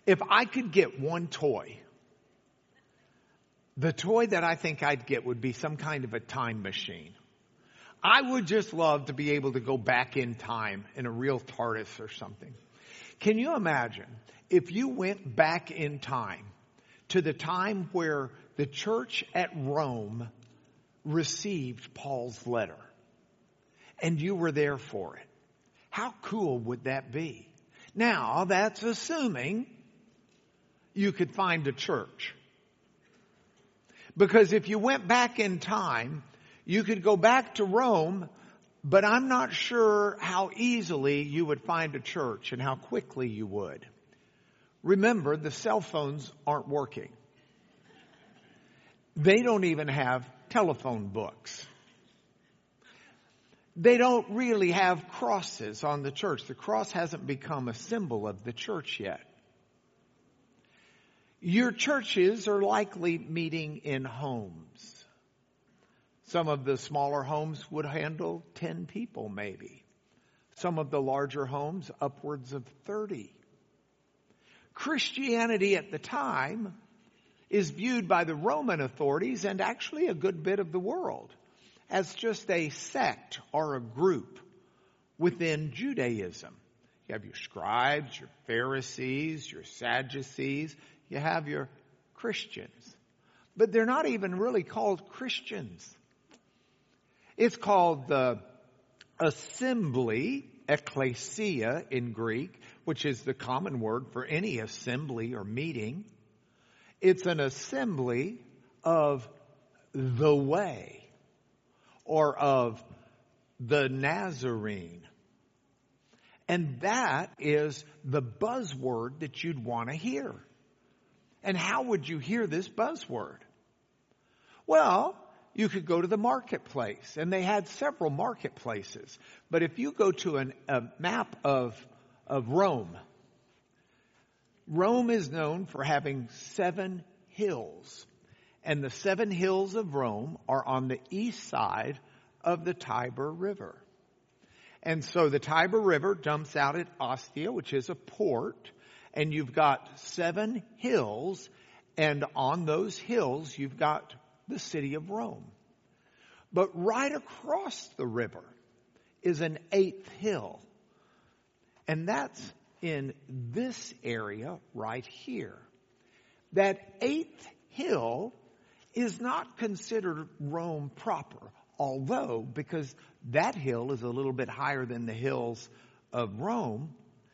If I could get one toy, the toy that I think I'd get would be some kind of a time machine. I would just love to be able to go back in time in a real TARDIS or something. Can you imagine if you went back in time to the time where the church at Rome received Paul's letter and you were there for it? How cool would that be? Now, that's assuming you could find a church. Because if you went back in time, you could go back to Rome, but I'm not sure how easily you would find a church and how quickly you would. Remember, the cell phones aren't working. They don't even have telephone books. They don't really have crosses on the church. The cross hasn't become a symbol of the church yet. Your churches are likely meeting in homes. Some of the smaller homes would handle 10 people maybe. Some of the larger homes, upwards of 30. Christianity at the time is viewed by the Roman authorities and actually a good bit of the world as just a sect or a group within Judaism. You have your scribes, your Pharisees, your Sadducees. You have your Christians. But they're not even really called Christians. It's called the assembly, ekklesia in Greek, which is the common word for any assembly or meeting. It's an assembly of the way or of the Nazarene. And that is the buzzword that you'd want to hear. And how would you hear this buzzword? Well, you could go to the marketplace, and they had several marketplaces. But if you go to a map of Rome, Rome is known for having 7 hills. And the 7 hills of Rome are on the east side of the Tiber River. And so the Tiber River dumps out at Ostia, which is a port. And you've got 7 hills, and on those hills you've got the city of Rome. But right across the river is an 8th hill. And that's in this area right here. That 8th hill is not considered Rome proper, although because that hill is a little bit higher than the hills of Rome.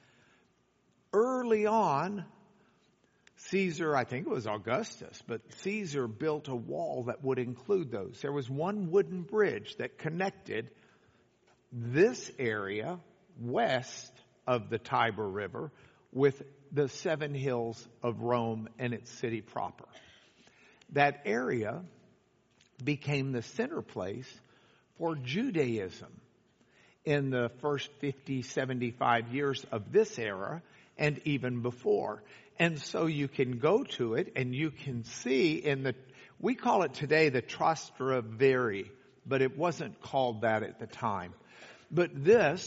Early on, Caesar, I think it was Augustus, but Caesar built a wall that would include those. There was one wooden bridge that connected this area west of the Tiber River with the 7 hills of Rome and its city proper. That area became the center place for Judaism in the first 50, 75 years of this era, and even before. And so you can go to it and you can see we call it today the Trastevere, but it wasn't called that at the time. But this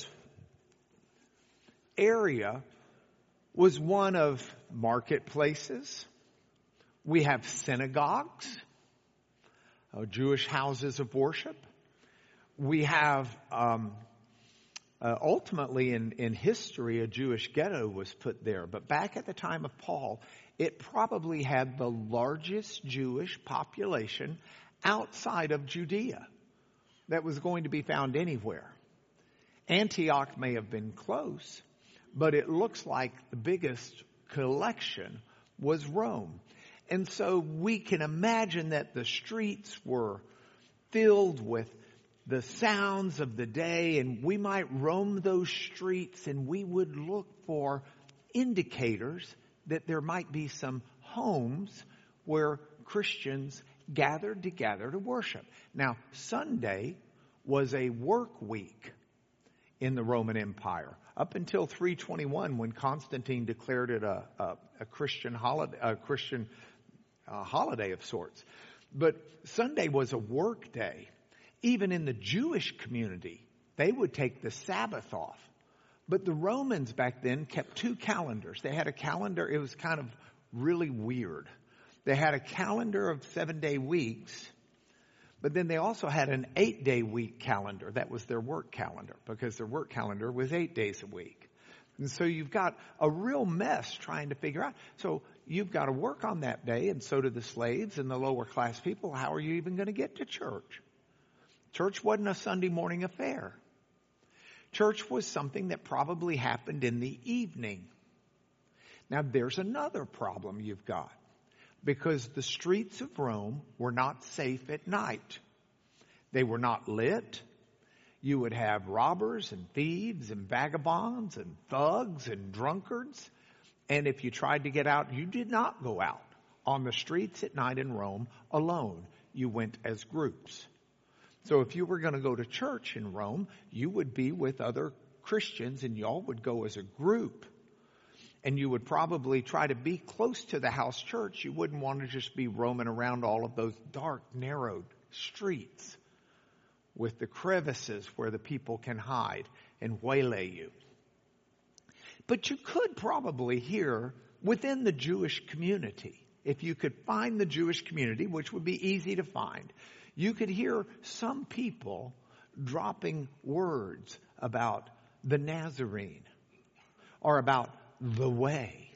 area was one of marketplaces. We have synagogues, Jewish houses of worship. We have ultimately, in history, a Jewish ghetto was put there. But back at the time of Paul, it probably had the largest Jewish population outside of Judea that was going to be found anywhere. Antioch may have been close, but it looks like the biggest collection was Rome. And so we can imagine that the streets were filled with the sounds of the day, and we might roam those streets and we would look for indicators that there might be some homes where Christians gathered together to worship. Now, Sunday was a work week in the Roman Empire up until 321, when Constantine declared it a Christian holiday, holiday of sorts. But Sunday was a work day. Even in the Jewish community, they would take the Sabbath off But the Romans back then kept two calendars. They had a calendar, it was kind of really weird. They had a calendar of 7-day weeks, but then they also had an 8-day week calendar. That was their work calendar, because their work calendar was 8 days a week. And so you've got a real mess trying to figure out. So you've got to work on that day, and so do the slaves and the lower class people. How are you even going to get to church? Church wasn't a Sunday morning affair. Church was something that probably happened in the evening. Now there's another problem you've got, because the streets of Rome were not safe at night. They were not lit. You would have robbers and thieves and vagabonds and thugs and drunkards. And if you tried to get out, you did not go out on the streets at night in Rome alone. You went as groups. So if you were going to go to church in Rome, you would be with other Christians, and y'all would go as a group. And you would probably try to be close to the house church. You wouldn't want to just be roaming around all of those dark, narrow streets with the crevices where the people can hide and waylay you. But you could probably hear within the Jewish community, if you could find the Jewish community, which would be easy to find, you could hear some people dropping words about the Nazarene or about the way,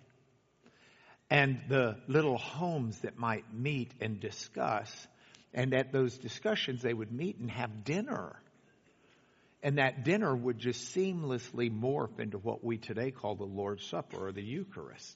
and the little homes that might meet and discuss. And at those discussions, they would meet and have dinner. And that dinner would just seamlessly morph into what we today call the Lord's Supper or the Eucharist.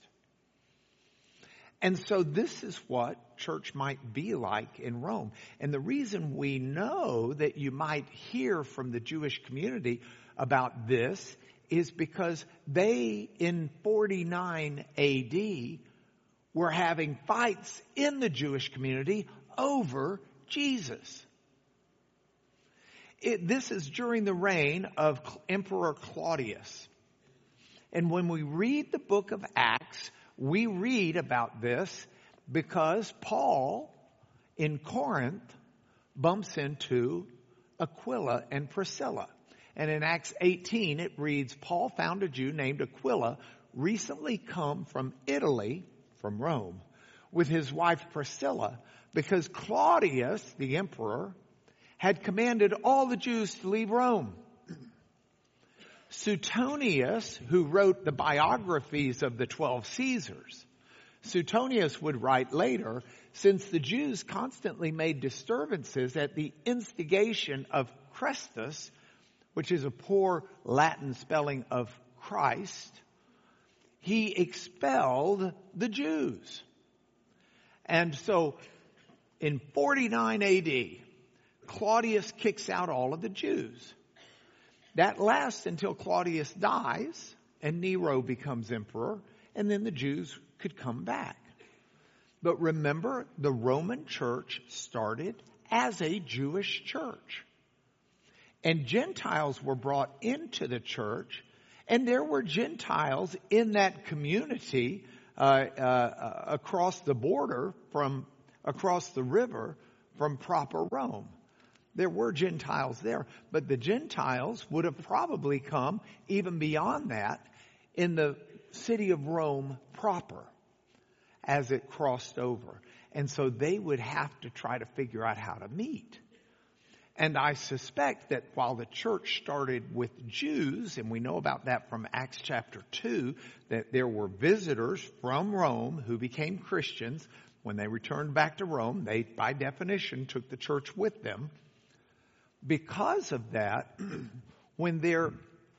And so this is what church might be like in Rome. And the reason we know that you might hear from the Jewish community about this is because they, in 49 AD, were having fights in the Jewish community over Jesus. This is during the reign of Emperor Claudius. And when we read the book of Acts, we read about this because Paul in Corinth bumps into Aquila and Priscilla. And in Acts 18, it reads, Paul found a Jew named Aquila, recently come from Italy, from Rome, with his wife Priscilla, because Claudius, the emperor, had commanded all the Jews to leave Rome. Suetonius, who wrote the biographies of the 12 Caesars, Suetonius would write later, since the Jews constantly made disturbances at the instigation of Chrestus, which is a poor Latin spelling of Christ, he expelled the Jews. And so in 49 AD, Claudius kicks out all of the Jews. That lasts until Claudius dies and Nero becomes emperor, and then the Jews could come back. But remember, the Roman church started as a Jewish church. And Gentiles were brought into the church, and there were Gentiles in that community across the border, from across the river from proper Rome. There were Gentiles there, but the Gentiles would have probably come even beyond that in the city of Rome proper as it crossed over. And so they would have to try to figure out how to meet. And I suspect that while the church started with Jews, and we know about that from Acts chapter 2, that there were visitors from Rome who became Christians. When they returned back to Rome, they, by definition, took the church with them. Because of that, when their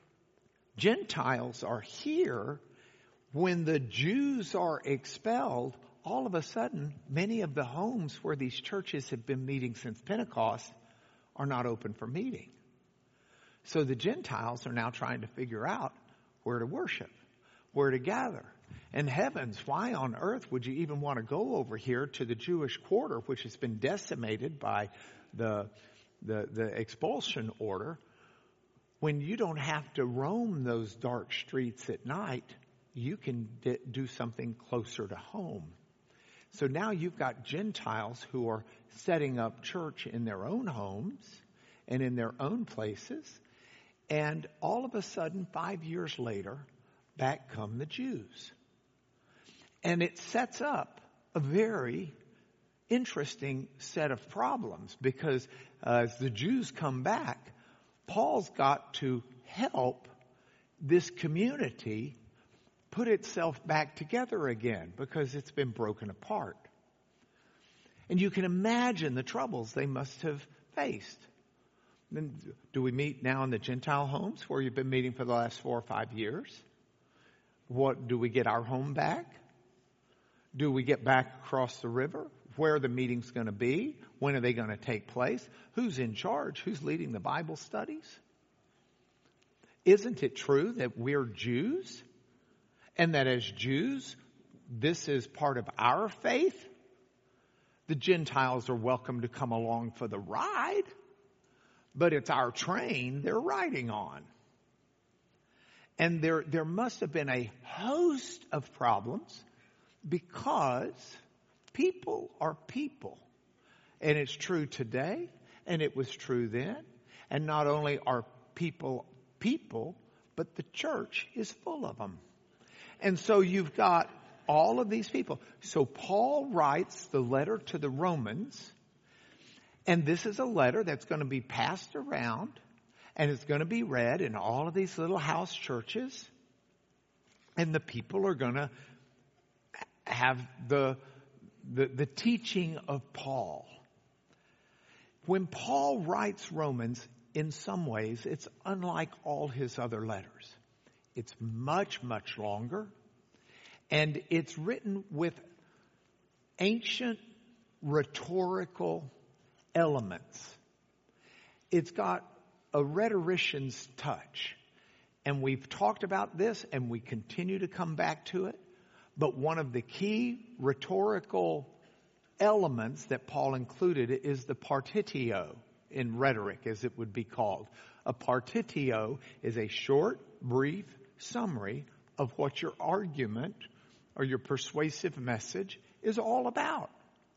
Gentiles are here, when the Jews are expelled, all of a sudden, many of the homes where these churches have been meeting since Pentecost are not open for meeting. So the Gentiles are now trying to figure out where to worship, where to gather. And heavens, why on earth would you even want to go over here to the Jewish quarter, which has been decimated by the expulsion order, when you don't have to roam those dark streets at night? You can do something closer to home. So now you've got Gentiles who are setting up church in their own homes and in their own places. And all of a sudden, 5 years later, back come the Jews. And it sets up a very interesting set of problems because as the Jews come back, Paul's got to help this community put itself back together again because it's been broken apart. And you can imagine the troubles they must have faced. Then, do we meet now in the Gentile homes where you've been meeting for the last 4 or 5 years? What do we get our home back? Do we get back across the river? Where are the meetings going to be? When are they going to take place? Who's in charge? Who's leading the Bible studies? Isn't it true that we're Jews? And that as Jews, this is part of our faith? The Gentiles are welcome to come along for the ride, but it's our train they're riding on. And there must have been a host of problems because people are people. And it's true today, and it was true then. And not only are people people, but the church is full of them. And so you've got all of these people. So Paul writes the letter to the Romans, and this is a letter that's going to be passed around, and it's going to be read in all of these little house churches, and the people are going to have the teaching of Paul. When Paul writes Romans, in some ways, it's unlike all his other letters. It's much, much longer, and it's written with ancient rhetorical elements. It's got a rhetorician's touch, and we've talked about this, and we continue to come back to it. But one of the key rhetorical elements that Paul included is the partitio in rhetoric, as it would be called. A partitio is a short, brief summary of what your argument or your persuasive message is all about.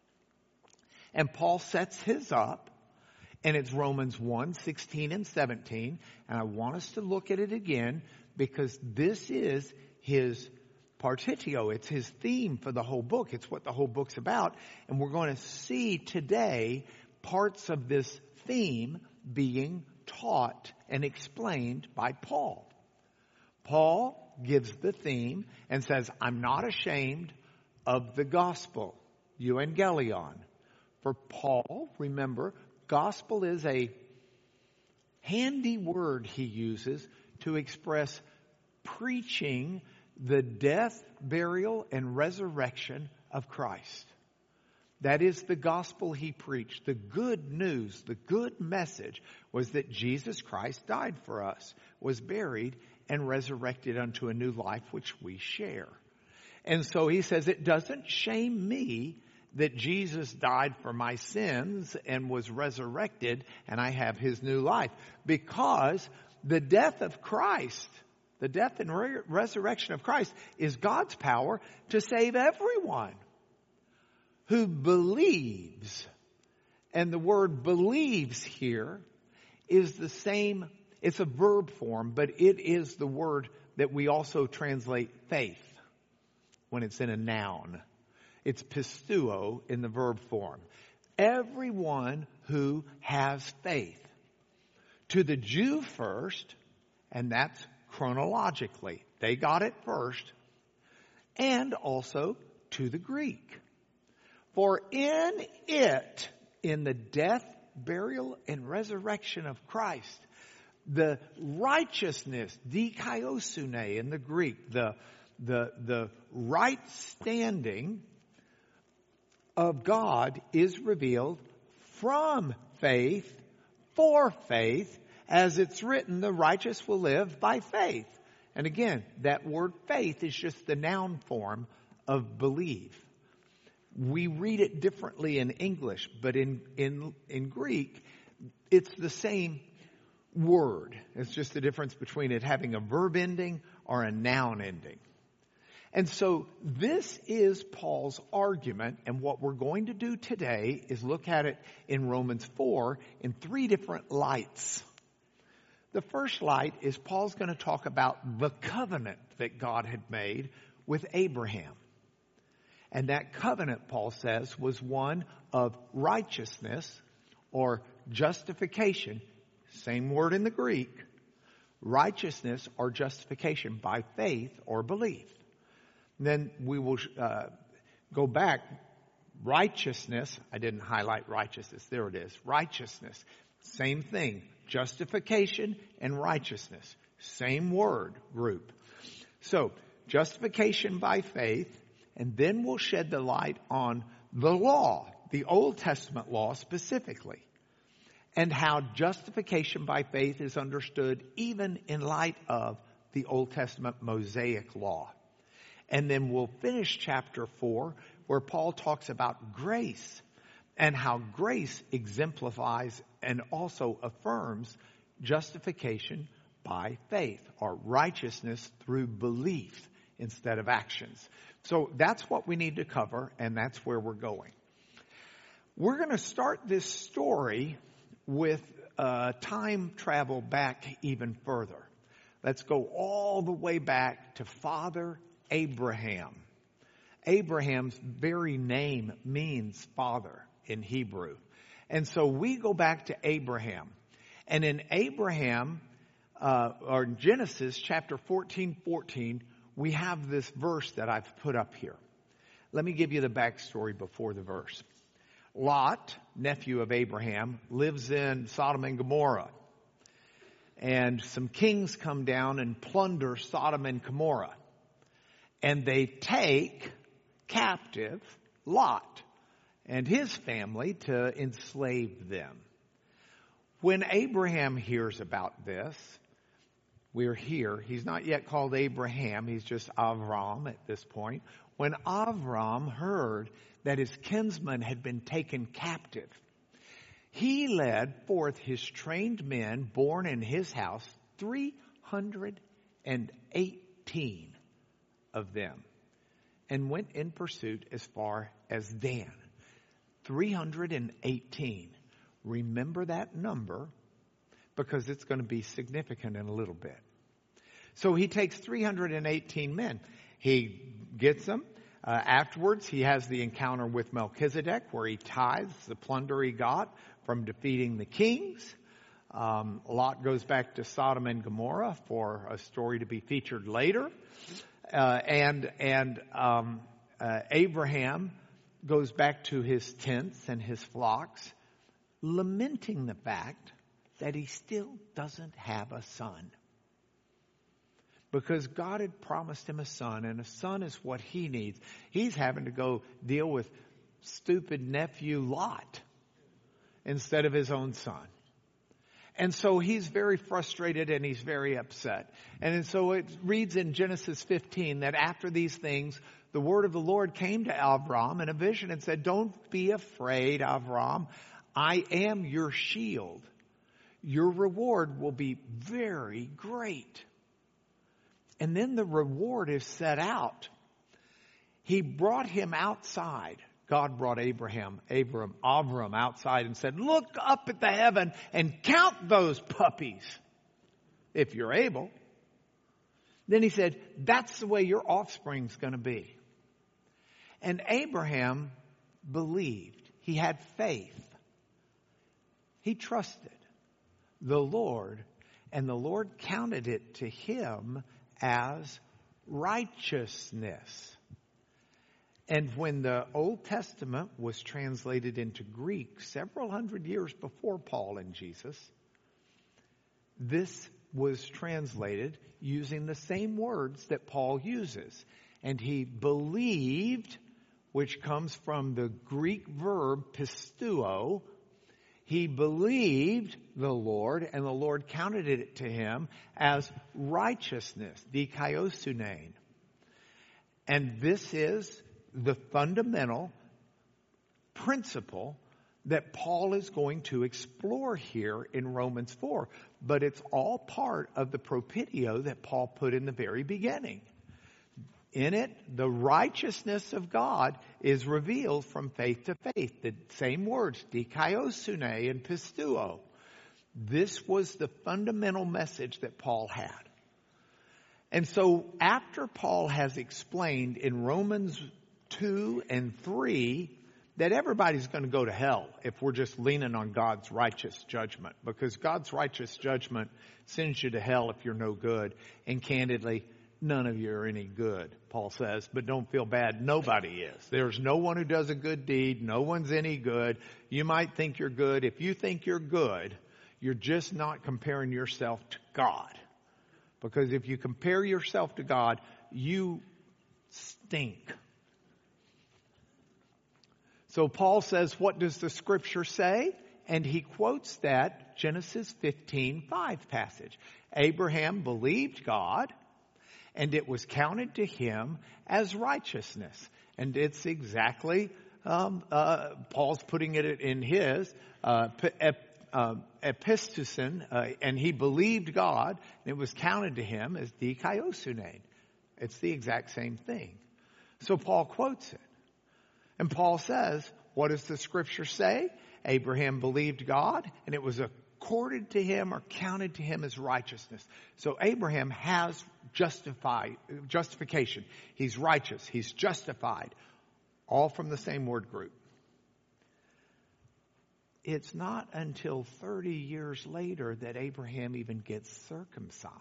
And Paul sets his up, and it's Romans 1, 16 and 17. And I want us to look at it again because this is his partitio. It's his theme for the whole book. It's what the whole book's about. And we're going to see today parts of this theme being taught and explained by Paul. Paul gives the theme and says, I'm not ashamed of the gospel, euangelion. For Paul, remember, gospel is a handy word he uses to express preaching the death, burial, and resurrection of Christ. That is the gospel he preached. The good news, the good message was that Jesus Christ died for us, was buried, and resurrected unto a new life which we share. And so he says, it doesn't shame me that Jesus died for my sins and was resurrected and I have his new life. Because the death of Christ, the death and resurrection of Christ is God's power to save everyone who believes. And the word believes here is the same, it's a verb form, but it is the word that we also translate faith when it's in a noun. It's pisteuo in the verb form. Everyone who has faith. To the Jew first, and that's chronologically. They got it first. And also to the Greek. For in it, in the death, burial, and resurrection of Christ, the righteousness, dikaiosune in the Greek, the right standing of God is revealed from faith, for faith, as it's written, the righteous will live by faith. And again, that word faith is just the noun form of believe. We read it differently in English, but in Greek, it's the same word. It's just the difference between it having a verb ending or a noun ending. And so this is Paul's argument, and what we're going to do today is look at it in Romans 4 in 3 different lights. The first light is Paul's going to talk about the covenant that God had made with Abraham. And that covenant, Paul says, was one of righteousness or justification. Same word in the Greek. Righteousness or justification by faith or belief. And then we will go back. Righteousness. I didn't highlight righteousness. There it is. Righteousness. Same thing. Justification and righteousness. Same word group. So, justification by faith. And then we'll shed the light on the law, the Old Testament law specifically, and how justification by faith is understood even in light of the Old Testament Mosaic law. And then we'll finish chapter 4 where Paul talks about grace and how grace exemplifies and also affirms justification by faith or righteousness through belief instead of actions. So that's what we need to cover, and that's where we're going. We're going to start this story with time travel back even further. Let's go all the way back to Father Abraham. Abraham's very name means father in Hebrew. And so we go back to Abraham. And in Abraham, or Genesis chapter 14:14, we have this verse that I've put up here. Let me give you the backstory before the verse. Lot, nephew of Abraham, lives in Sodom and Gomorrah. And some kings come down and plunder Sodom and Gomorrah. And they take captive Lot and his family to enslave them. When Abraham hears about this, we're here. He's not yet called Abraham. He's just Avram at this point. When Avram heard that his kinsman had been taken captive, he led forth his trained men born in his house, 318 of them, and went in pursuit as far as Dan. 318. Remember that number, because it's going to be significant in a little bit. So he takes 318 men. He gets them. Afterwards, he has the encounter with Melchizedek, where he tithes the plunder he got from defeating the kings. Lot goes back to Sodom and Gomorrah for a story to be featured later. Abraham goes back to his tents and his flocks, lamenting the fact that he still doesn't have a son. Because God had promised him a son, and a son is what he needs. He's having to go deal with stupid nephew Lot instead of his own son. And so he's very frustrated and he's very upset. And so it reads in Genesis 15 that after these things, the word of the Lord came to Avram in a vision and said, "Don't be afraid, Avram. I am your shield. Your reward will be very great." And then the reward is set out. He brought him outside. God brought Avram outside and said, "Look up at the heaven and count those puppies, if you're able." Then he said, "That's the way your offspring's going to be." And Abraham believed. He had faith. He trusted the Lord, and the Lord counted it to him as righteousness. And when the Old Testament was translated into Greek several hundred years before Paul and Jesus, this was translated using the same words that Paul uses. And he believed, which comes from the Greek verb pisteuo. He believed the Lord, and the Lord counted it to him as righteousness, dikaiosunein. And this is the fundamental principle that Paul is going to explore here in Romans 4. But it's all part of the propitio that Paul put in the very beginning. In it, the righteousness of God is revealed from faith to faith. The same words, dikaiosune and pisteuo. This was the fundamental message that Paul had. And so after Paul has explained in Romans 2 and 3 that everybody's going to go to hell if we're just leaning on God's righteous judgment, because God's righteous judgment sends you to hell if you're no good. And candidly, none of you are any good, Paul says, but don't feel bad. Nobody is. There's no one who does a good deed. No one's any good. You might think you're good. If you think you're good, you're just not comparing yourself to God. Because if you compare yourself to God, you stink. So Paul says, what does the scripture say? And he quotes that Genesis 15:5 passage. Abraham believed God, and it was counted to him as righteousness. And it's exactly, Paul's putting it in his epistusin, and he believed God, and it was counted to him as dikaiosunein. It's the exact same thing. So Paul quotes it. And Paul says, what does the scripture say? Abraham believed God, and it was accorded to him or counted to him as righteousness. So Abraham has justification. He's righteous. He's justified. All from the same word group. It's not until 30 years later that Abraham even gets circumcised.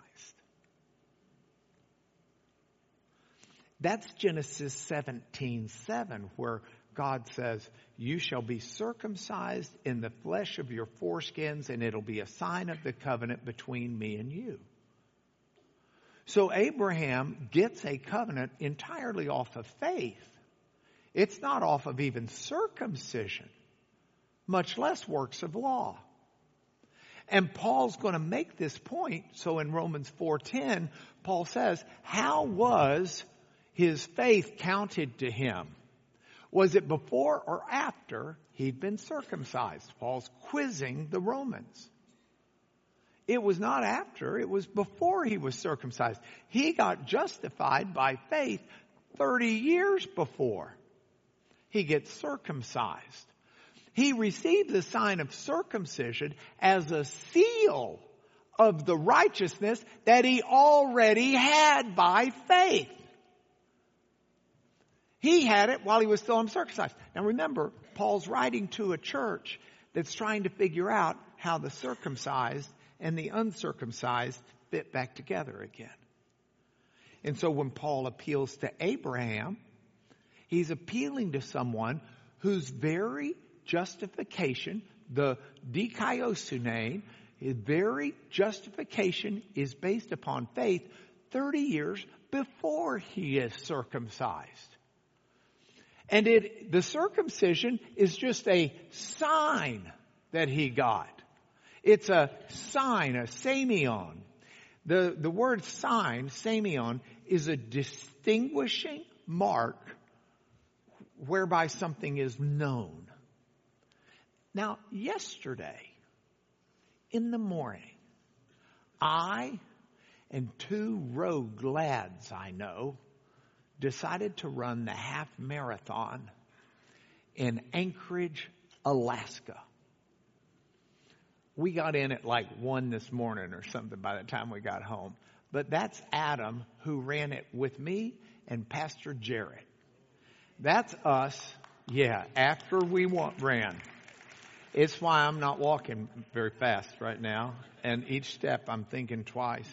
That's Genesis 17:7, where God says, you shall be circumcised in the flesh of your foreskins, and it'll be a sign of the covenant between me and you. So Abraham gets a covenant entirely off of faith. It's not off of even circumcision, much less works of law. And Paul's going to make this point. So in Romans 4:10, Paul says, how was his faith counted to him? Was it before or after he'd been circumcised? Paul's quizzing the Romans. It was not after, it was before he was circumcised. He got justified by faith 30 years before he gets circumcised. He received the sign of circumcision as a seal of the righteousness that he already had by faith. He had it while he was still uncircumcised. Now remember, Paul's writing to a church that's trying to figure out how the circumcised and the uncircumcised fit back together again. And so when Paul appeals to Abraham, he's appealing to someone whose very justification, the dikaiosunein, his very justification is based upon faith 30 years before he is circumcised. And the circumcision is just a sign that he got. It's a sign, a semeion. The word sign, semeion, is a distinguishing mark whereby something is known. Now, yesterday, in the morning, I and two rogue lads I know decided to run the half marathon in Anchorage, Alaska. We got in at like 1 this morning or something by the time we got home. But that's Adam, who ran it with me and Pastor Jarrett. That's us, after we ran. It's why I'm not walking very fast right now. And each step I'm thinking twice.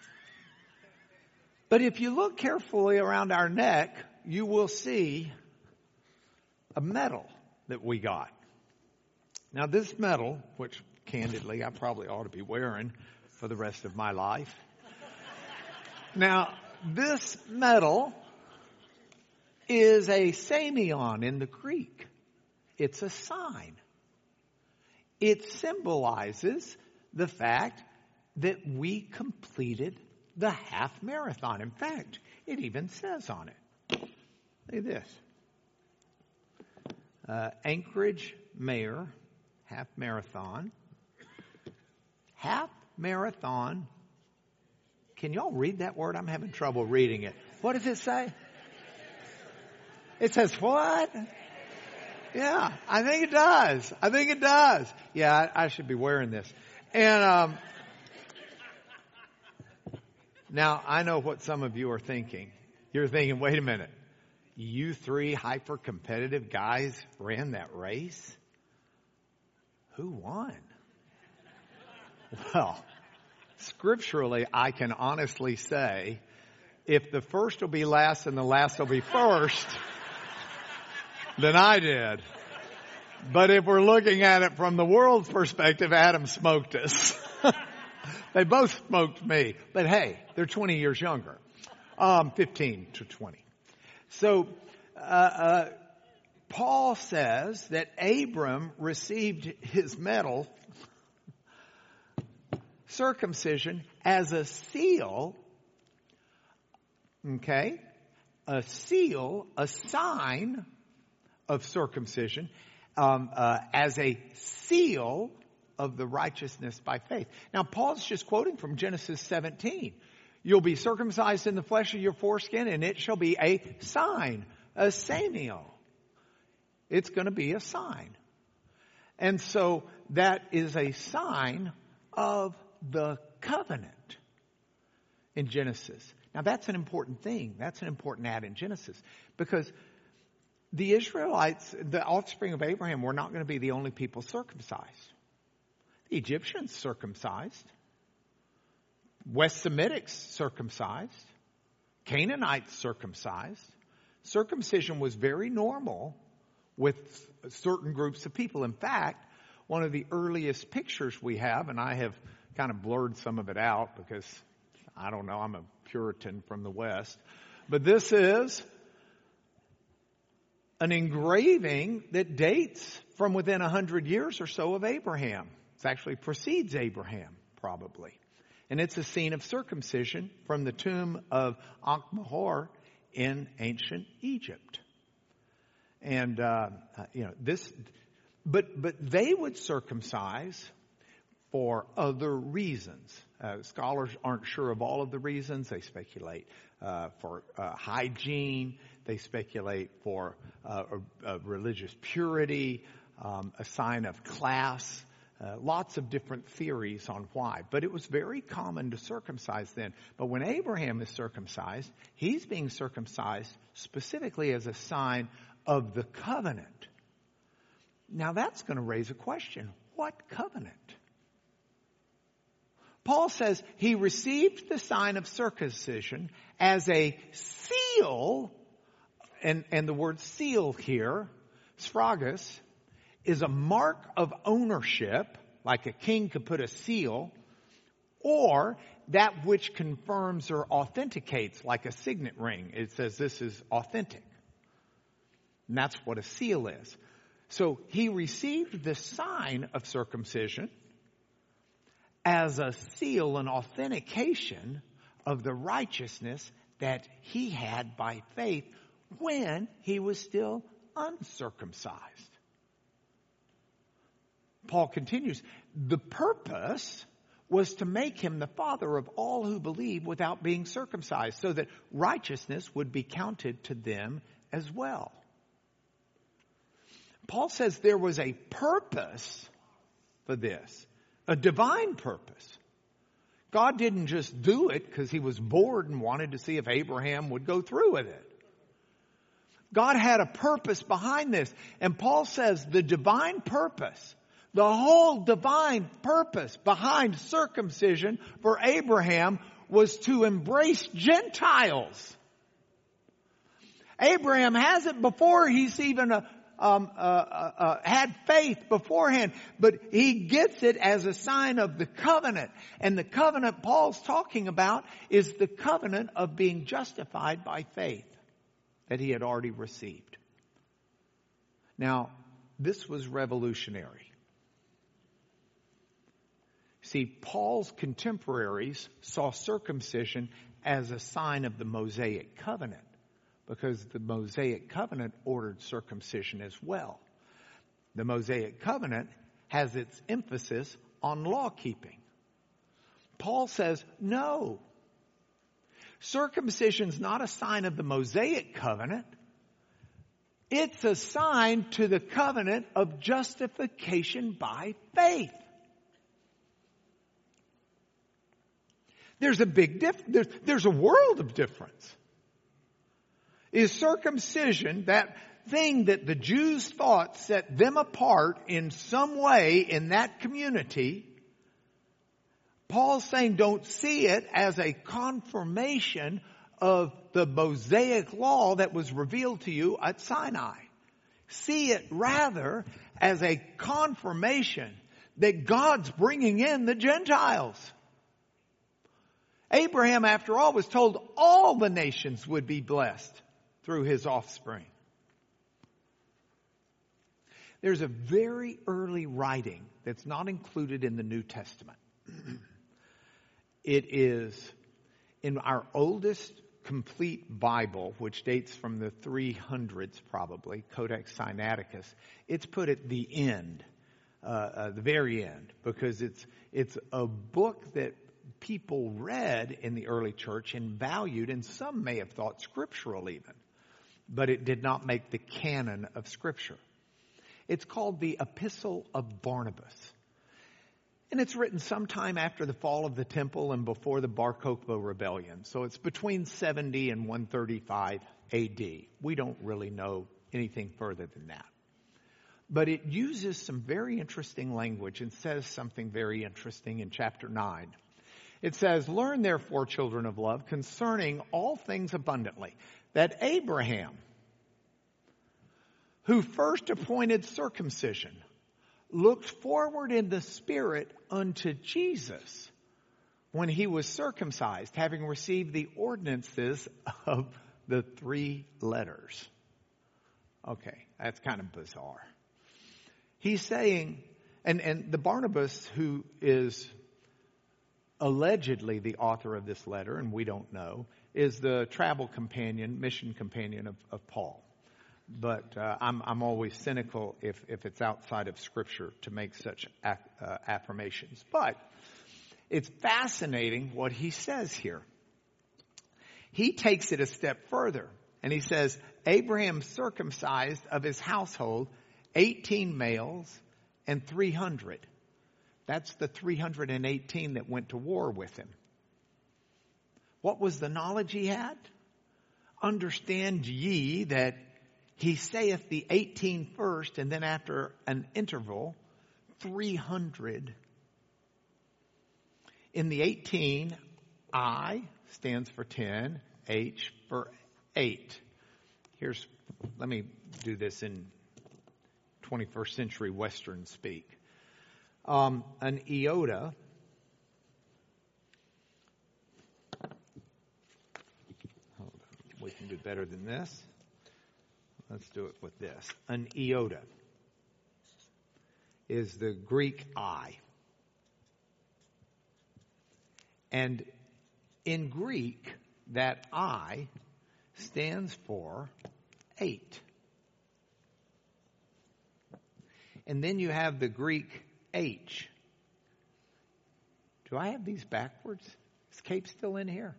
But if you look carefully around our neck, you will see a medal that we got. Now this medal, which candidly I probably ought to be wearing for the rest of my life. Now this medal is a semeion in the Greek. It's a sign. It symbolizes the fact that we completed the half marathon. In fact, it even says on it. Look at this. Anchorage Mayor half marathon. Half marathon. Can y'all read that word? I'm having trouble reading it. What does it say? It says what? Yeah, I think it does. Yeah, I should be wearing this. And now, I know what some of you are thinking. You're thinking, wait a minute. You three hyper-competitive guys ran that race? Who won? Well, scripturally, I can honestly say, if the first will be last and the last will be first, then I did. But if we're looking at it from the world's perspective, Adam smoked us. They both smoked me. But hey, they're 20 years younger. 15 to 20. So, Paul says that Abram received his medal, circumcision, as a seal, okay? A seal, a sign of circumcision, as a seal of the righteousness by faith. Now, Paul's just quoting from Genesis 17. You'll be circumcised in the flesh of your foreskin, and it shall be a sign, a semio. It's going to be a sign. And so that is a sign of the covenant in Genesis. Now, that's an important thing. That's an important add in Genesis, because the Israelites, the offspring of Abraham, were not going to be the only people circumcised. The Egyptians circumcised. West Semitics circumcised. Canaanites circumcised. Circumcision was very normal with certain groups of people. In fact, one of the earliest pictures we have, and I have kind of blurred some of it out because, I don't know, I'm a Puritan from the West. But this is an engraving that dates from within 100 years or so of Abraham. It actually precedes Abraham, probably. And it's a scene of circumcision from the tomb of Ankh-Mahor in ancient Egypt. And, but they would circumcise for other reasons. Scholars aren't sure of all of the reasons. They speculate for hygiene. They speculate for religious purity, a sign of class. Lots of different theories on why. But it was very common to circumcise then. But when Abraham is circumcised, he's being circumcised specifically as a sign of the covenant. Now that's going to raise a question. What covenant? Paul says he received the sign of circumcision as a seal, and the word seal here, sphragus, is a mark of ownership, like a king could put a seal, or that which confirms or authenticates, like a signet ring. It says this is authentic. And that's what a seal is. So he received the sign of circumcision as a seal, an authentication of the righteousness that he had by faith when he was still uncircumcised. Paul continues, the purpose was to make him the father of all who believe without being circumcised, so that righteousness would be counted to them as well. Paul says there was a purpose for this, a divine purpose. God didn't just do it because he was bored and wanted to see if Abraham would go through with it. God had a purpose behind this. And Paul says the divine purpose, the whole divine purpose behind circumcision for Abraham was to embrace Gentiles. Abraham has it before he's even had faith beforehand, but he gets it as a sign of the covenant. And the covenant Paul's talking about is the covenant of being justified by faith that he had already received. Now, this was revolutionary. See, Paul's contemporaries saw circumcision as a sign of the Mosaic covenant, because the Mosaic covenant ordered circumcision as well. The Mosaic covenant has its emphasis on law keeping. Paul says, no. Circumcision's not a sign of the Mosaic covenant. It's a sign to the covenant of justification by faith. There's a big difference. There's a world of difference. Is circumcision, that thing that the Jews thought set them apart in some way in that community, Paul's saying don't see it as a confirmation of the Mosaic law that was revealed to you at Sinai. See it rather as a confirmation that God's bringing in the Gentiles. Abraham, after all, was told all the nations would be blessed through his offspring. There's a very early writing that's not included in the New Testament. It is in our oldest complete Bible, which dates from the 300s probably, Codex Sinaiticus. It's put at the end, the very end, because it's a book that people read in the early church and valued, and some may have thought scriptural even, but it did not make the canon of Scripture. It's called the Epistle of Barnabas. And it's written sometime after the fall of the temple and before the Bar Kokhba rebellion. So it's between 70 and 135 AD. We don't really know anything further than that. But it uses some very interesting language and says something very interesting in chapter 9. It says, "Learn therefore, children of love, concerning all things abundantly, that Abraham, who first appointed circumcision, looked forward in the Spirit unto Jesus when he was circumcised, having received the ordinances of the 3 letters." Okay, that's kind of bizarre. He's saying, and the Barnabas who is allegedly the author of this letter, and we don't know, is the travel companion, mission companion of Paul. But I'm always cynical if it's outside of Scripture to make such affirmations. But it's fascinating what he says here. He takes it a step further, and he says, Abraham circumcised of his household 18 males and 300. That's the 318 that went to war with him. What was the knowledge he had? Understand ye that he saith the 18 first, and then after an interval, 300. In the 18, I stands for 10, H for 8. Let me do this in 21st century Western speak. An iota we can do better than this. Let's do it with this. An iota is the Greek I. And in Greek, that I stands for 8. And then you have the Greek H. Do I have these backwards? Is Cape still in here?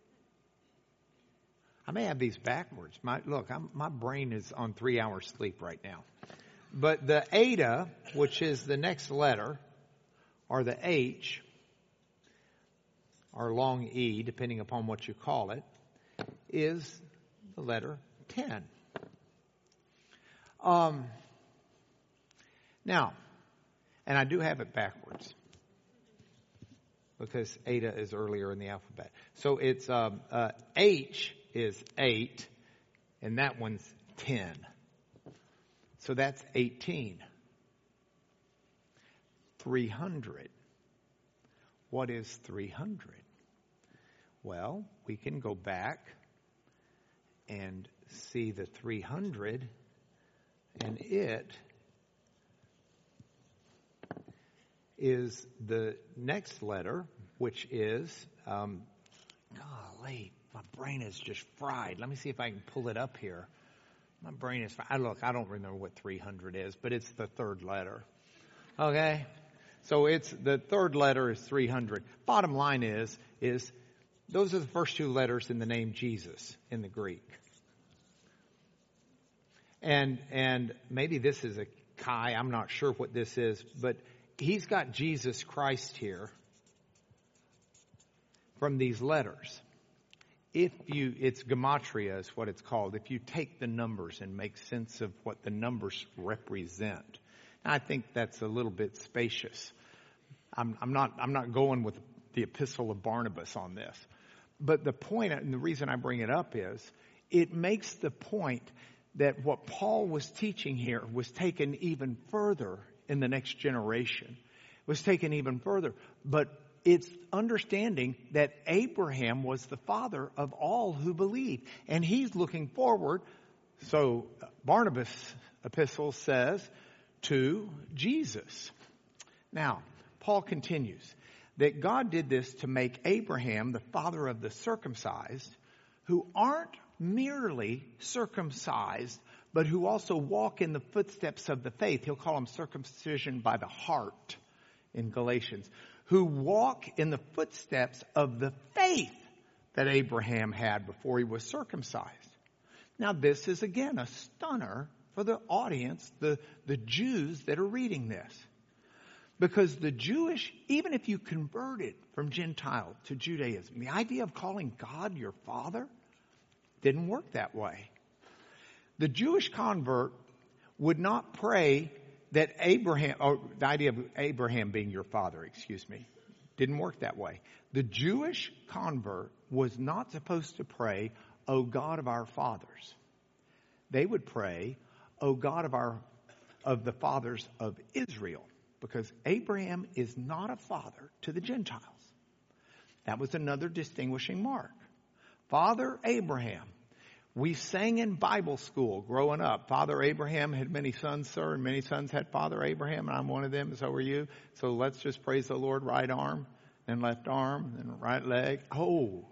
I may have these backwards. My brain is on 3 hours sleep right now. But the eta, which is the next letter, or the H, or long E, depending upon what you call it, is the letter 10. Now, and I do have it backwards, because eta is earlier in the alphabet. So it's H is 8, and that one's 10. So that's 18. 300. What is 300? Well, we can go back and see the 300, and it is the next letter, which is, golly, my brain is just fried. Let me see if I can pull it up here. My brain is fried. Look, I don't remember what 300 is, but it's the third letter. Okay? So it's the third letter is 300. Bottom line is those are the first 2 letters in the name Jesus in the Greek. And maybe this is a chi. I'm not sure what this is, but he's got Jesus Christ here. from these letters. It's gematria is what it's called. If you take the numbers and make sense of what the numbers represent. I think that's a little bit spacious. I'm not going with the epistle of Barnabas on this. But the point, and the reason I bring it up is, it makes the point that what Paul was teaching here was taken even further in the next generation. It was taken even further. But it's understanding that Abraham was the father of all who believe. And he's looking forward, so Barnabas' epistle says, to Jesus. Now, Paul continues that God did this to make Abraham the father of the circumcised, who aren't merely circumcised, but who also walk in the footsteps of the faith. He'll call them circumcision by the heart in Galatians. Who walk in the footsteps of the faith that Abraham had before he was circumcised. Now this is again a stunner for the audience, the Jews that are reading this. Because the Jewish, even if you converted from Gentile to Judaism, the idea of calling God your father didn't work that way. The Jewish convert would not pray that Abraham, or the idea of Abraham being your father, didn't work that way. The Jewish convert was not supposed to pray, O God of our fathers. They would pray, O God of the fathers of Israel, because Abraham is not a father to the Gentiles. That was another distinguishing mark. Father Abraham. We sang in Bible school growing up. Father Abraham had many sons, sir, and many sons had Father Abraham, and I'm one of them, and so are you. So let's just praise the Lord, right arm, then left arm, then right leg. Oh.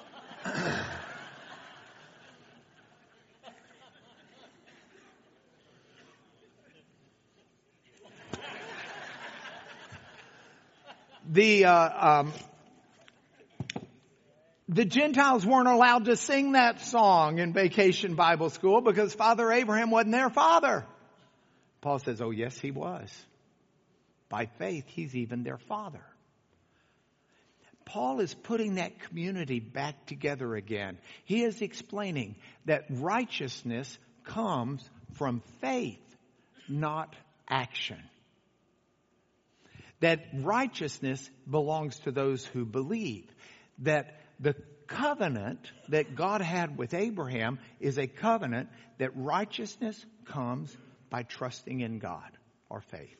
The Gentiles weren't allowed to sing that song in Vacation Bible School because Father Abraham wasn't their father. Paul says, oh yes, he was. By faith, he's even their father. Paul is putting that community back together again. He is explaining that righteousness comes from faith, not action. That righteousness belongs to those who believe. That the covenant that God had with Abraham is a covenant that righteousness comes by trusting in God, or faith.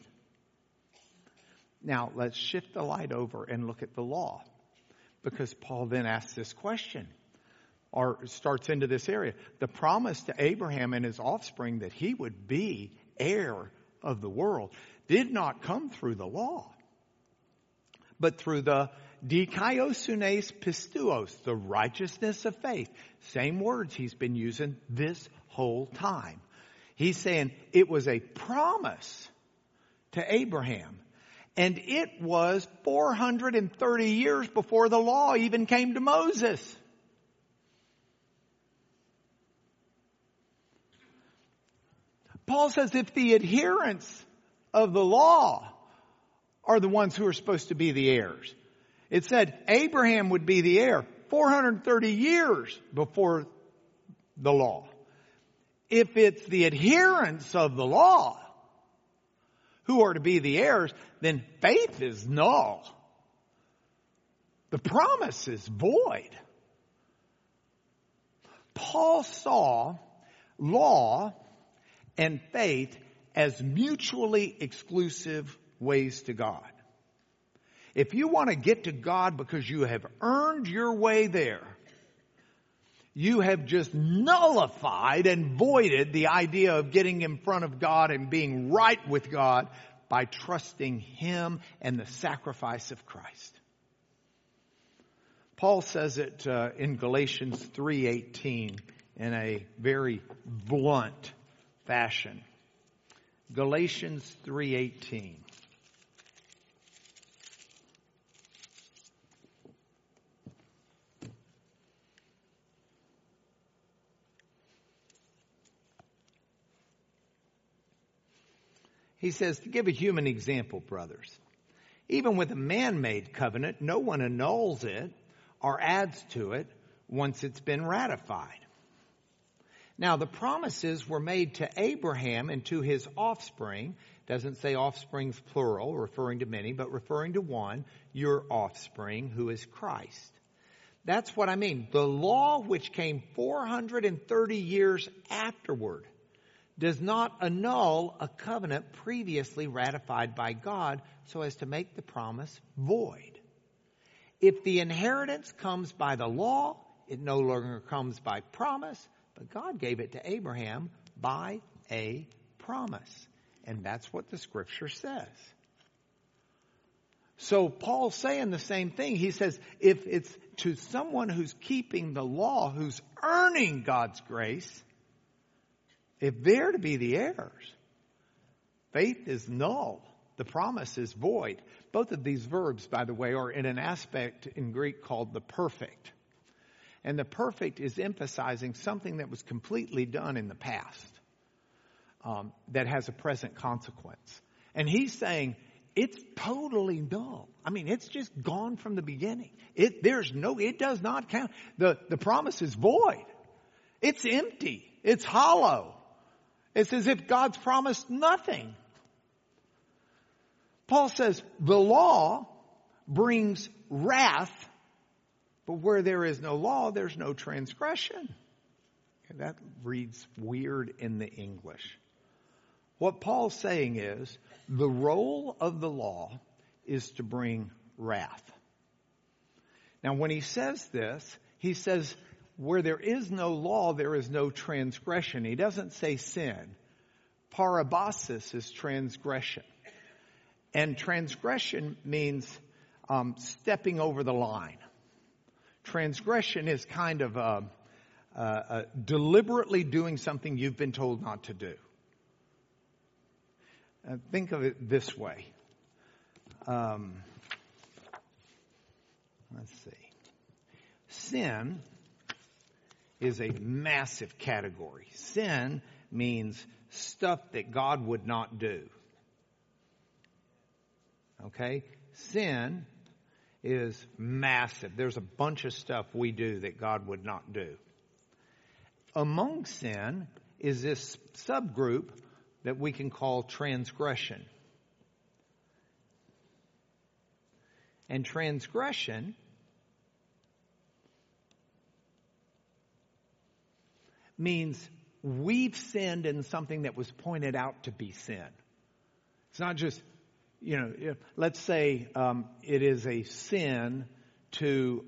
Now, let's shift the light over and look at the law. Because Paul then asks this question, or starts into this area. The promise to Abraham and his offspring that he would be heir of the world did not come through the law, but through the dikaiosunes pistuos, the righteousness of faith. Same words he's been using this whole time. He's saying it was a promise to Abraham. And it was 430 years before the law even came to Moses. Paul says if the adherents of the law are the ones who are supposed to be the heirs. It said Abraham would be the heir 430 years before the law. If it's the adherents of the law who are to be the heirs, then faith is null. The promise is void. Paul saw law and faith as mutually exclusive ways to God. If you want to get to God because you have earned your way there, you have just nullified and voided the idea of getting in front of God and being right with God by trusting Him and the sacrifice of Christ. Paul says it in Galatians 3:18 in a very blunt fashion. Galatians 3:18. He says, to give a human example, brothers, even with a man-made covenant, no one annuls it. or adds to it once it's been ratified. Now, the promises were made to Abraham and to his offspring. Doesn't say offsprings plural, referring to many, but referring to one, your offspring, who is Christ. That's what I mean. The law which came 430 years afterward does not annul a covenant previously ratified by God so as to make the promise void. If the inheritance comes by the law, it no longer comes by promise, but God gave it to Abraham by a promise. And that's what the Scripture says. So Paul's saying the same thing. He says, if it's to someone who's keeping the law, who's earning God's grace, if they're to be the heirs, faith is null. The promise is void. Both of these verbs, by the way, are in an aspect in Greek called the perfect. And the perfect is emphasizing something that was completely done in the past that has a present consequence. And he's saying it's totally null. I mean, it's just gone from the beginning. It does not count. The promise is void. It's empty. It's hollow. It's as if God's promised nothing. Paul says the law brings wrath, but where there is no law, there's no transgression. Okay, that reads weird in the English. What Paul's saying is the role of the law is to bring wrath. Now, when he says this, he says where there is no law, there is no transgression. He doesn't say sin. Parabasis is transgression. And transgression means stepping over the line. Transgression is kind of deliberately doing something you've been told not to do. Think of it this way. Let's see. Sin is a massive category. Sin means stuff that God would not do. Okay? Sin is massive. There's a bunch of stuff we do that God would not do. Among sin is this subgroup that we can call transgression. And transgression means we've sinned in something that was pointed out to be sin. It's not just, let's say it is a sin to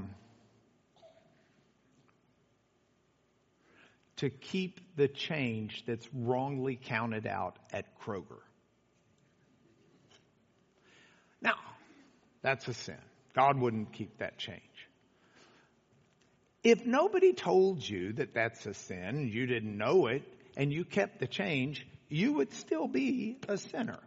keep the change that's wrongly counted out at Kroger. Now, that's a sin. God wouldn't keep that change. If nobody told you that that's a sin, you didn't know it, and you kept the change, you would still be a sinner.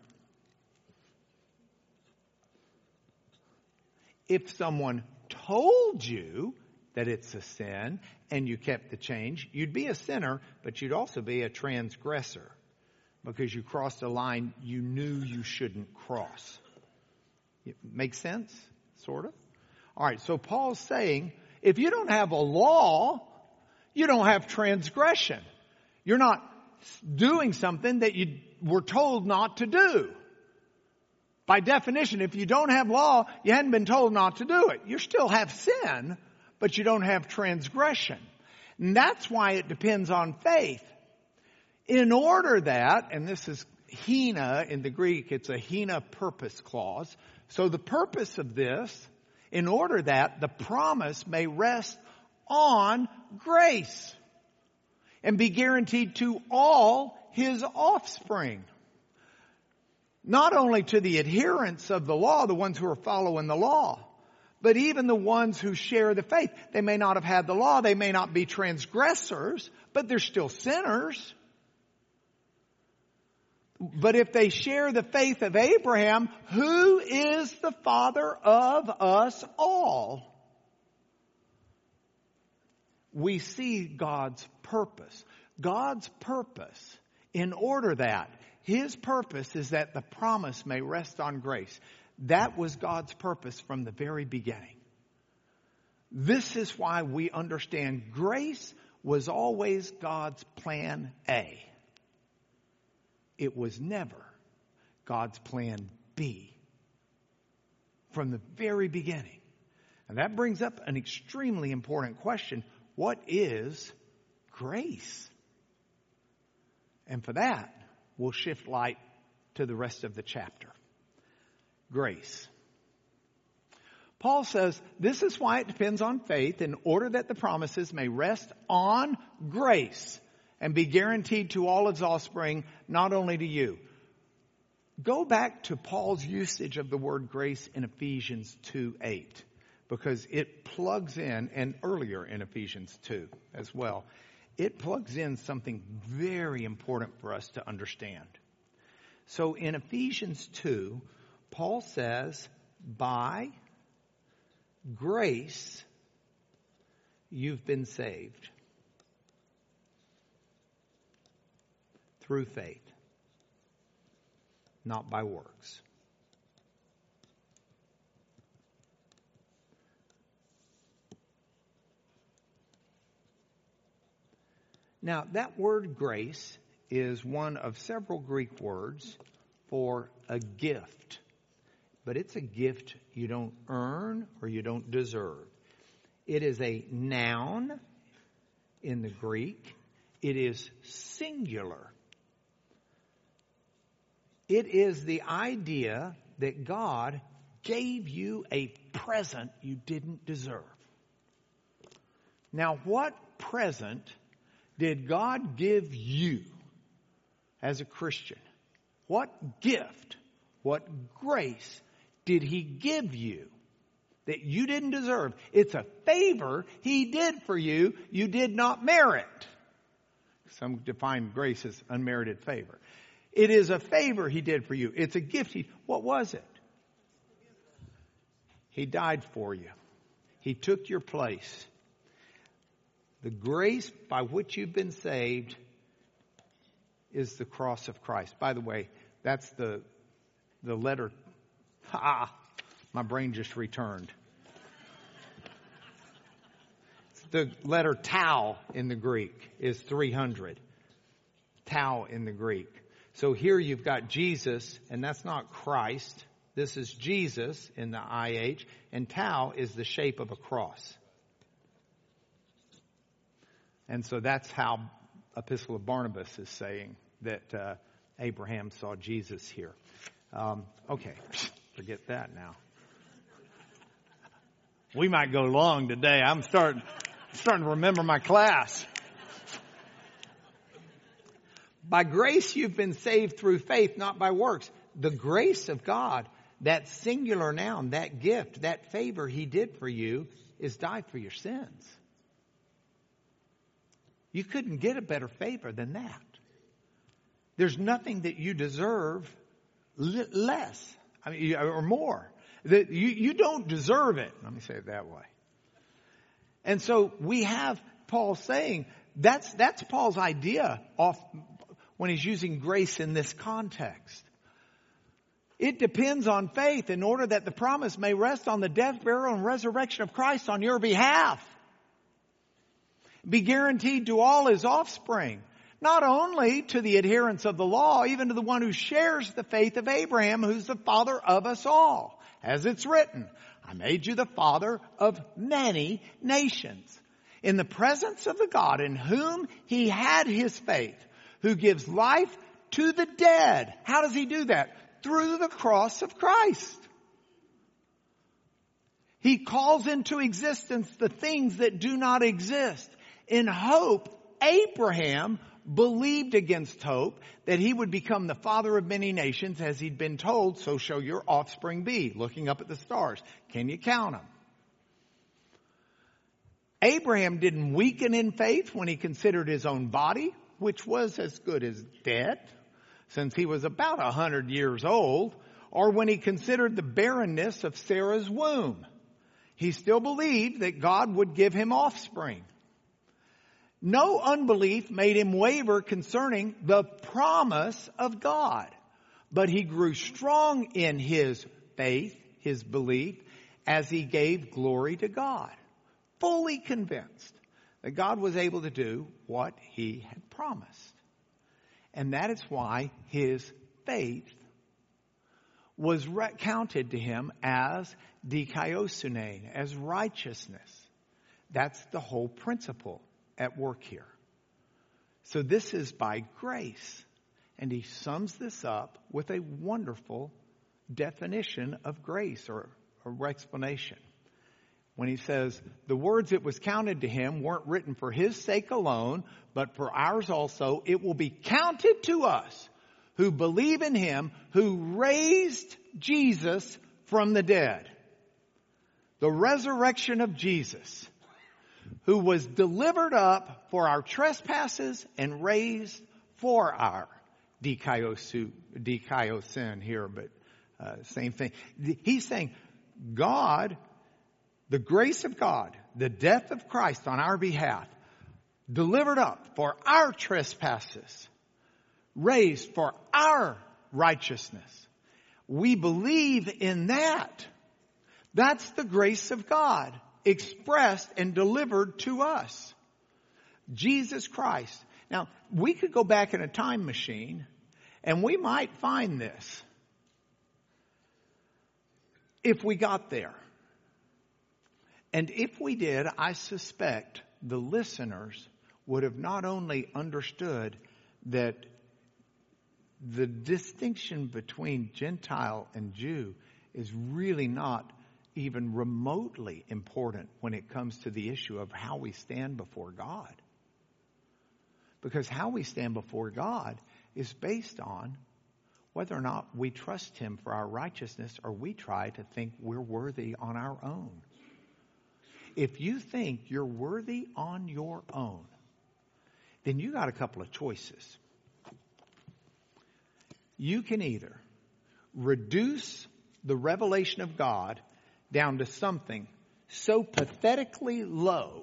If someone told you that it's a sin and you kept the change, you'd be a sinner, but you'd also be a transgressor because you crossed a line you knew you shouldn't cross. Make sense? Sort of? All right, so Paul's saying, if you don't have a law, you don't have transgression. You're not doing something that you were told not to do. By definition, if you don't have law, you hadn't been told not to do it. You still have sin, but you don't have transgression. And that's why it depends on faith. In order that, and this is hina in the Greek, it's a hina purpose clause. So the purpose of this, in order that the promise may rest on grace and be guaranteed to all his offspring. Not only to the adherents of the law, the ones who are following the law, but even the ones who share the faith. They may not have had the law, they may not be transgressors, but they're still sinners. But if they share the faith of Abraham, who is the father of us all, we see God's purpose. God's purpose, in order that his purpose is that the promise may rest on grace. That was God's purpose from the very beginning. This is why we understand grace was always God's plan A. It was never God's plan B from the very beginning. And that brings up an extremely important question. What is grace? And for that, we'll shift light to the rest of the chapter. Grace. Paul says, this is why it depends on faith, in order that the promises may rest on grace and be guaranteed to all his offspring, not only to you. Go back to Paul's usage of the word grace in Ephesians 2:8, because it plugs in, and earlier in Ephesians 2 as well, it plugs in something very important for us to understand. So in Ephesians 2, Paul says, by grace you've been saved through faith, not by works. Now, that word grace is one of several Greek words for a gift. But it's a gift you don't earn or you don't deserve. It is a noun in the Greek. It is singular. It is the idea that God gave you a present you didn't deserve. Now, what present did God give you as a Christian? What gift, what grace did he give you that you didn't deserve? It's a favor he did for you, you did not merit. Some define grace as unmerited favor. It is a favor he did for you. It's a gift. What was it? He died for you. He took your place. The grace by which you've been saved is the cross of Christ. By the way, that's the letter. My brain just returned. The letter tau in the Greek is 300. Tau in the Greek. So here you've got Jesus, and that's not Christ. This is Jesus in the IH, and tau is the shape of a cross. And so that's how Epistle of Barnabas is saying that Abraham saw Jesus here. Okay, forget that now. We might go long today. I'm starting to remember my class. By grace you've been saved through faith, not by works. The grace of God, that singular noun, that gift, that favor he did for you, is died for your sins. You couldn't get a better favor than that. There's nothing that you deserve less, or more. That you don't deserve it. Let me say it that way. And so we have Paul saying that's Paul's idea when he's using grace in this context. It depends on faith in order that the promise may rest on the death, burial, and resurrection of Christ on your behalf. Be guaranteed to all his offspring, not only to the adherents of the law, even to the one who shares the faith of Abraham, who's the father of us all. As it's written, I made you the father of many nations. In the presence of the God in whom he had his faith, who gives life to the dead. How does he do that? Through the cross of Christ. He calls into existence the things that do not exist. In hope, Abraham believed against hope that he would become the father of many nations, as he'd been told, so shall your offspring be. Looking up at the stars. Can you count them? Abraham didn't weaken in faith when he considered his own body, which was as good as dead, since he was about 100 years old, or when he considered the barrenness of Sarah's womb. He still believed that God would give him offspring. No unbelief made him waver concerning the promise of God, but he grew strong in his faith, his belief, as he gave glory to God. fully convinced that God was able to do what he had promised. And that is why his faith was counted to him as dikaiosune, as righteousness. That's the whole principle at work here. So this is by grace. And he sums this up with a wonderful definition of grace or explanation. When he says, the words it was counted to him weren't written for his sake alone, but for ours also. It will be counted to us who believe in him who raised Jesus from the dead. The resurrection of Jesus, who was delivered up for our trespasses and raised for our dikaiosin here, but same thing. He's saying God, the grace of God, the death of Christ on our behalf, delivered up for our trespasses, raised for our righteousness. We believe in that. That's the grace of God expressed and delivered to us. Jesus Christ. Now, we could go back in a time machine and we might find this if we got there. And if we did, I suspect the listeners would have not only understood that the distinction between Gentile and Jew is really not even remotely important when it comes to the issue of how we stand before God. Because how we stand before God is based on whether or not we trust him for our righteousness or we try to think we're worthy on our own. If you think you're worthy on your own, then you got a couple of choices. You can either reduce the revelation of God down to something so pathetically low,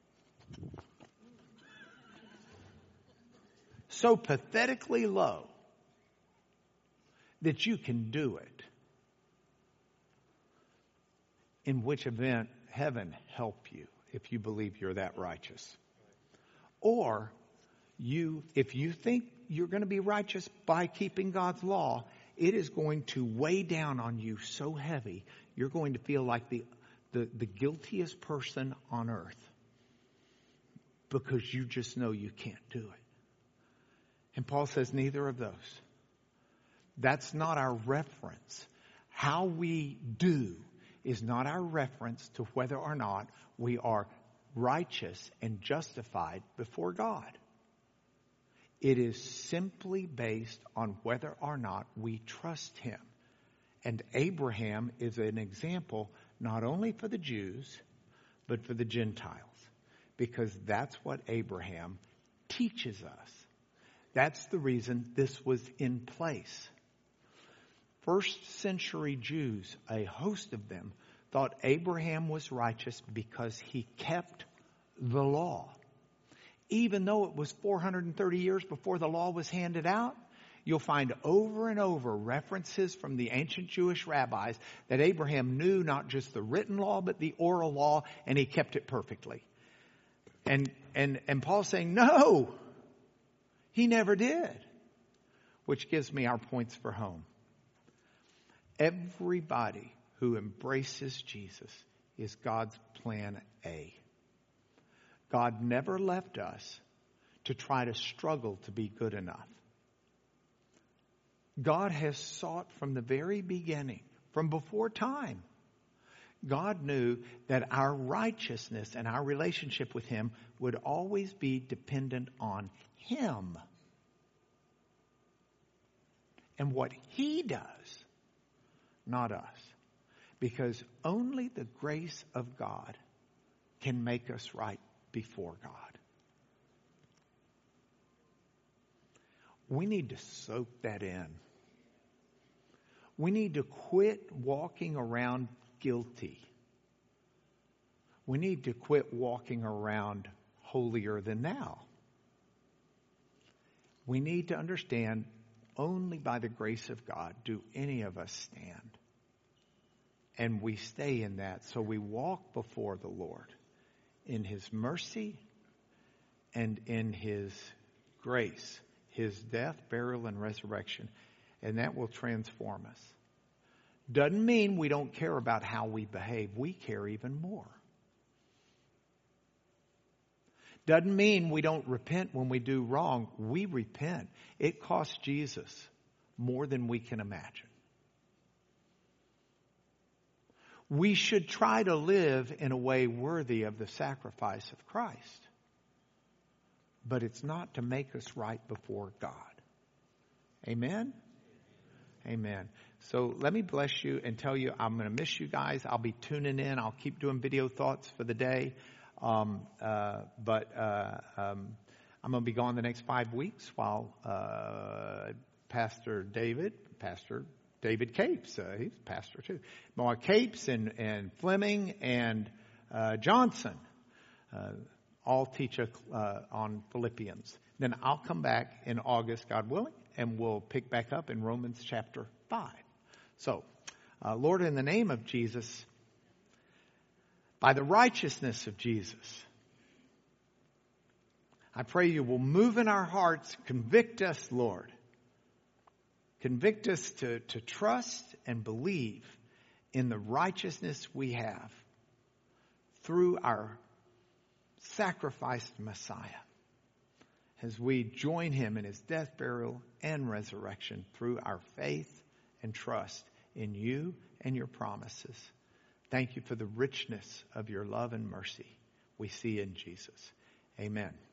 that you can do it. In which event, heaven help you if you believe you're that righteous. Or if you think you're going to be righteous by keeping God's law, it is going to weigh down on you so heavy, you're going to feel like the guiltiest person on earth. Because you just know you can't do it. And Paul says neither of those. That's not our reference. How we do is not our reference to whether or not we are righteous and justified before God. It is simply based on whether or not we trust him. And Abraham is an example not only for the Jews, but for the Gentiles. Because that's what Abraham teaches us. That's the reason this was in place. First century Jews, a host of them, thought Abraham was righteous because he kept the law. Even though it was 430 years before the law was handed out, you'll find over and over references from the ancient Jewish rabbis that Abraham knew not just the written law, but the oral law, and he kept it perfectly. And Paul's saying, no, he never did. Which gives me our points for home. Everybody who embraces Jesus is God's plan A. God never left us to try to struggle to be good enough. God has sought from the very beginning, from before time. God knew that our righteousness and our relationship with him would always be dependent on him and what he does, not us. Because only the grace of God can make us right before God. We need to soak that in. We need to quit walking around guilty. We need to quit walking around holier than thou. We need to understand only by the grace of God do any of us stand. And we stay in that. So we walk before the Lord in His mercy and in His grace, His death, burial, and resurrection. And that will transform us. Doesn't mean we don't care about how we behave. We care even more. Doesn't mean we don't repent when we do wrong. We repent. It costs Jesus more than we can imagine. We should try to live in a way worthy of the sacrifice of Christ. But it's not to make us right before God. Amen? Amen. So let me bless you and tell you I'm going to miss you guys. I'll be tuning in. I'll keep doing video thoughts for the day. I'm going to be gone the next 5 weeks while Pastor David Capes, he's a pastor too. Mark Capes and Fleming and Johnson all teach on Philippians. Then I'll come back in August, God willing, and we'll pick back up in Romans chapter 5. So, Lord, in the name of Jesus, by the righteousness of Jesus, I pray you will move in our hearts, convict us, Lord. Convict us to trust and believe in the righteousness we have through our sacrificed Messiah as we join Him in His death, burial, and resurrection through our faith and trust in you and your promises. Thank you for the richness of your love and mercy we see in Jesus. Amen.